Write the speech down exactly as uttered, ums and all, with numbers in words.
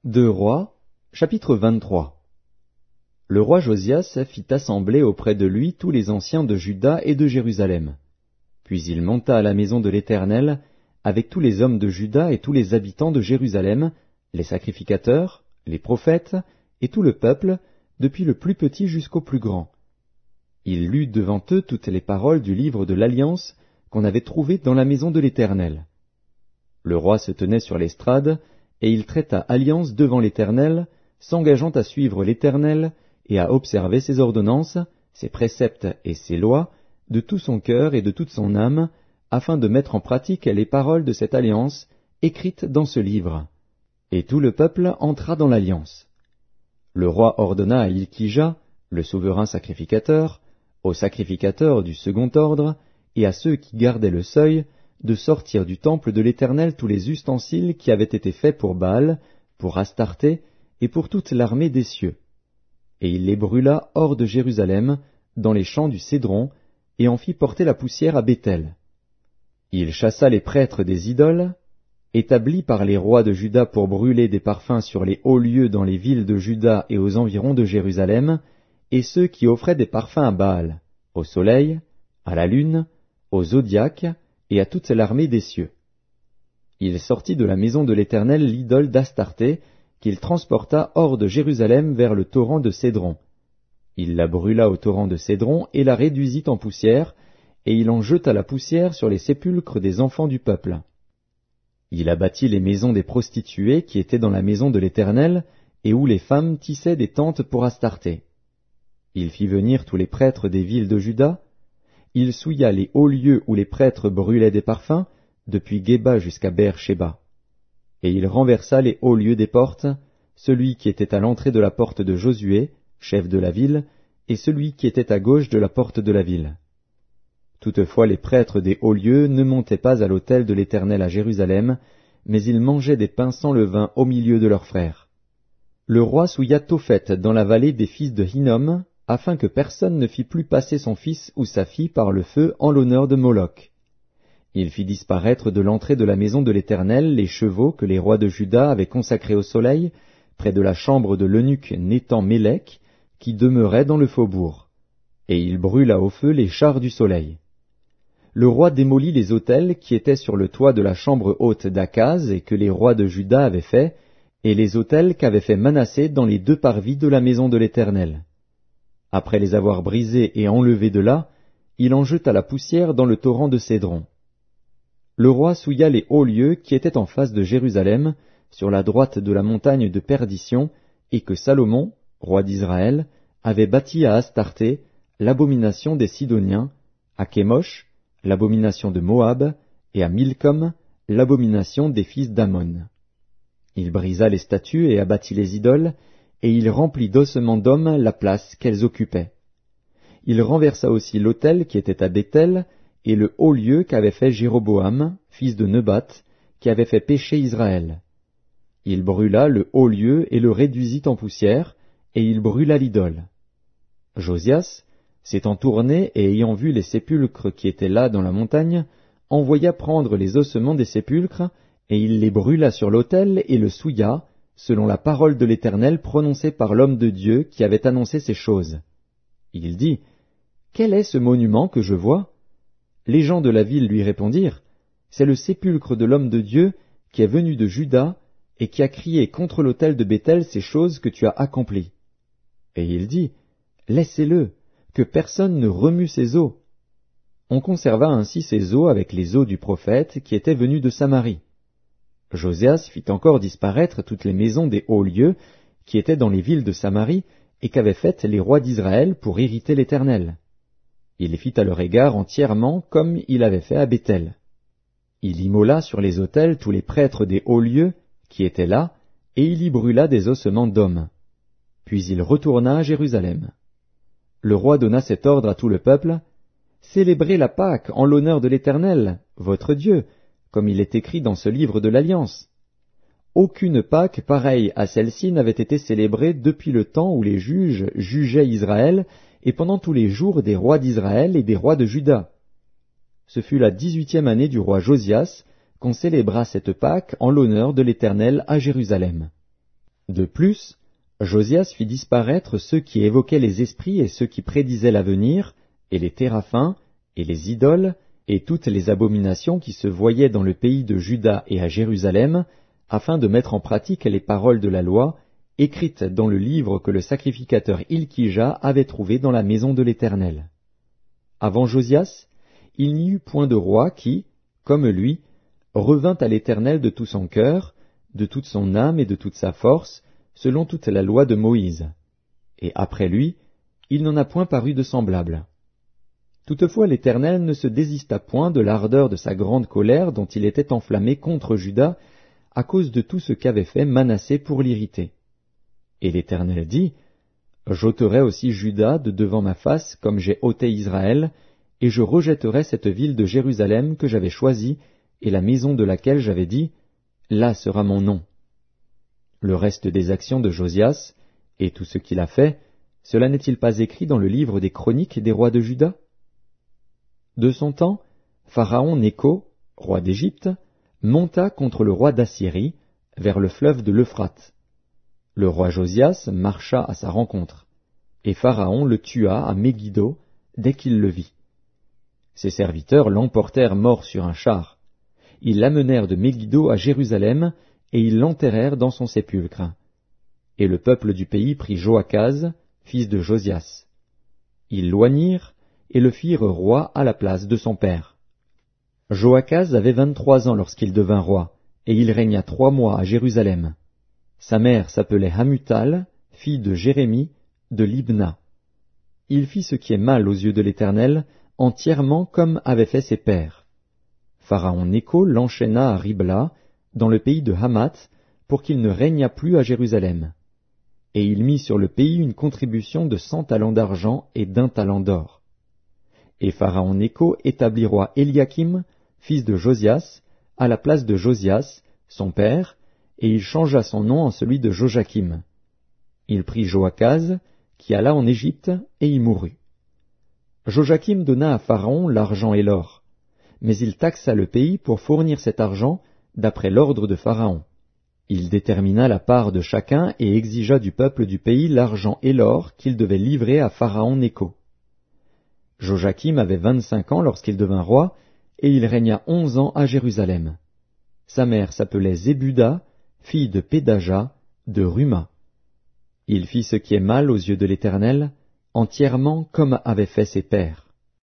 Deux Rois, chapitre vingt-trois. Le roi Josias fit assembler auprès de lui tous les anciens de Juda et de Jérusalem. Puis il monta à la maison de l'Éternel, avec tous les hommes de Juda et tous les habitants de Jérusalem, les sacrificateurs, les prophètes, et tout le peuple, depuis le plus petit jusqu'au plus grand. Il lut devant eux toutes les paroles du livre de l'Alliance qu'on avait trouvé dans la maison de l'Éternel. Le roi se tenait sur l'estrade, et il traita alliance devant l'Éternel, s'engageant à suivre l'Éternel et à observer ses ordonnances, ses préceptes et ses lois, de tout son cœur et de toute son âme, afin de mettre en pratique les paroles de cette alliance écrites dans ce livre. Et tout le peuple entra dans l'alliance. Le roi ordonna à Hilkija, le souverain sacrificateur, aux sacrificateurs du second ordre, et à ceux qui gardaient le seuil, de sortir du temple de l'Éternel tous les ustensiles qui avaient été faits pour Baal, pour Astarté, et pour toute l'armée des cieux. Et il les brûla hors de Jérusalem, dans les champs du Cédron, et en fit porter la poussière à Béthel. Il chassa les prêtres des idoles, établis par les rois de Juda pour brûler des parfums sur les hauts lieux dans les villes de Juda et aux environs de Jérusalem, et ceux qui offraient des parfums à Baal, au soleil, à la lune, au zodiaque, et à toute l'armée des cieux. Il sortit de la maison de l'Éternel l'idole d'Astarté, qu'il transporta hors de Jérusalem vers le torrent de Cédron. Il la brûla au torrent de Cédron et la réduisit en poussière, et il en jeta la poussière sur les sépulcres des enfants du peuple. Il abattit les maisons des prostituées qui étaient dans la maison de l'Éternel, et où les femmes tissaient des tentes pour Astarté. Il fit venir tous les prêtres des villes de Juda. Il souilla les hauts lieux où les prêtres brûlaient des parfums, depuis Géba jusqu'à Beer-Shéba. Et il renversa les hauts lieux des portes, celui qui était à l'entrée de la porte de Josué, chef de la ville, et celui qui était à gauche de la porte de la ville. Toutefois les prêtres des hauts lieux ne montaient pas à l'autel de l'Éternel à Jérusalem, mais ils mangeaient des pains sans levain au milieu de leurs frères. Le roi souilla Tophet dans la vallée des fils de Hinnom, afin que personne ne fît plus passer son fils ou sa fille par le feu en l'honneur de Moloch. Il fit disparaître de l'entrée de la maison de l'Éternel les chevaux que les rois de Juda avaient consacrés au soleil, près de la chambre de l'eunuque Nétan-Mélec, qui demeurait dans le faubourg. Et il brûla au feu les chars du soleil. Le roi démolit les autels qui étaient sur le toit de la chambre haute d'Akaz et que les rois de Juda avaient fait, et les autels qu'avait fait Manassé dans les deux parvis de la maison de l'Éternel. Après les avoir brisés et enlevés de là, il en jeta la poussière dans le torrent de Cédron. Le roi souilla les hauts lieux qui étaient en face de Jérusalem, sur la droite de la montagne de Perdition, et que Salomon, roi d'Israël, avait bâti à Astarté, l'abomination des Sidoniens, à Kémosh, l'abomination de Moab, et à Milcom, l'abomination des fils d'Ammon. Il brisa les statues et abattit les idoles, et il remplit d'ossements d'hommes la place qu'elles occupaient. Il renversa aussi l'autel qui était à Béthel, et le haut lieu qu'avait fait Jéroboam, fils de Nebat, qui avait fait pécher Israël. Il brûla le haut lieu et le réduisit en poussière, et il brûla l'idole. Josias, s'étant tourné et ayant vu les sépulcres qui étaient là dans la montagne, envoya prendre les ossements des sépulcres, et il les brûla sur l'autel et le souilla, selon la parole de l'Éternel prononcée par l'homme de Dieu qui avait annoncé ces choses. Il dit, « Quel est ce monument que je vois ?» Les gens de la ville lui répondirent, « C'est le sépulcre de l'homme de Dieu qui est venu de Juda et qui a crié contre l'autel de Béthel ces choses que tu as accomplies. » Et il dit, « Laissez-le, que personne ne remue ses os. » On conserva ainsi ces os avec les os du prophète qui était venu de Samarie. Josias fit encore disparaître toutes les maisons des hauts lieux qui étaient dans les villes de Samarie et qu'avaient faites les rois d'Israël pour irriter l'Éternel. Il les fit à leur égard entièrement comme il avait fait à Béthel. Il immola sur les autels tous les prêtres des hauts lieux qui étaient là, et il y brûla des ossements d'hommes. Puis il retourna à Jérusalem. Le roi donna cet ordre à tout le peuple, « Célébrez la Pâque en l'honneur de l'Éternel, votre Dieu, comme il est écrit dans ce livre de l'Alliance. Aucune Pâque pareille à celle-ci n'avait été célébrée depuis le temps où les juges jugeaient Israël et pendant tous les jours des rois d'Israël et des rois de Juda. Ce fut la dix-huitième année du roi Josias qu'on célébra cette Pâque en l'honneur de l'Éternel à Jérusalem. De plus, Josias fit disparaître ceux qui évoquaient les esprits et ceux qui prédisaient l'avenir, et les téraphins, et les idoles, et toutes les abominations qui se voyaient dans le pays de Juda et à Jérusalem, afin de mettre en pratique les paroles de la loi, écrites dans le livre que le sacrificateur Hilkija avait trouvé dans la maison de l'Éternel. Avant Josias, il n'y eut point de roi qui, comme lui, revint à l'Éternel de tout son cœur, de toute son âme et de toute sa force, selon toute la loi de Moïse. Et après lui, il n'en a point paru de semblable. Toutefois l'Éternel ne se désista point de l'ardeur de sa grande colère dont il était enflammé contre Juda, à cause de tout ce qu'avait fait Manassé pour l'irriter. Et l'Éternel dit, « J'ôterai aussi Juda de devant ma face, comme j'ai ôté Israël, et je rejetterai cette ville de Jérusalem que j'avais choisie, et la maison de laquelle j'avais dit, là sera mon nom. » Le reste des actions de Josias, et tout ce qu'il a fait, cela n'est-il pas écrit dans le livre des chroniques des rois de Juda? De son temps, Pharaon Nécho, roi d'Égypte, monta contre le roi d'Assyrie, vers le fleuve de l'Euphrate. Le roi Josias marcha à sa rencontre, et Pharaon le tua à Megiddo dès qu'il le vit. Ses serviteurs l'emportèrent mort sur un char. Ils l'amenèrent de Megiddo à Jérusalem, et ils l'enterrèrent dans son sépulcre. Et le peuple du pays prit Joachaz, fils de Josias. Ils l'oignirent et le firent roi à la place de son père. Joachaz avait vingt-trois ans lorsqu'il devint roi, et il régna trois mois à Jérusalem. Sa mère s'appelait Hamutal, fille de Jérémie, de Libna. Il fit ce qui est mal aux yeux de l'Éternel, entièrement comme avaient fait ses pères. Pharaon Nécho l'enchaîna à Ribla, dans le pays de Hamath, pour qu'il ne régnât plus à Jérusalem. Et il mit sur le pays une contribution de cent talents d'argent et d'un talent d'or. Et Pharaon Nécho établit roi Éliakim, fils de Josias, à la place de Josias, son père, et il changea son nom en celui de Joachim. Il prit Joachaz, qui alla en Égypte, et y mourut. Joachim donna à Pharaon l'argent et l'or, mais il taxa le pays pour fournir cet argent d'après l'ordre de Pharaon. Il détermina la part de chacun et exigea du peuple du pays l'argent et l'or qu'il devait livrer à Pharaon Nécho. Joachim avait vingt-cinq ans lorsqu'il devint roi, et il régna onze ans à Jérusalem. Sa mère s'appelait Zébuda, fille de Pédaja, de Ruma. Il fit ce qui est mal aux yeux de l'Éternel, entièrement comme avaient fait ses pères.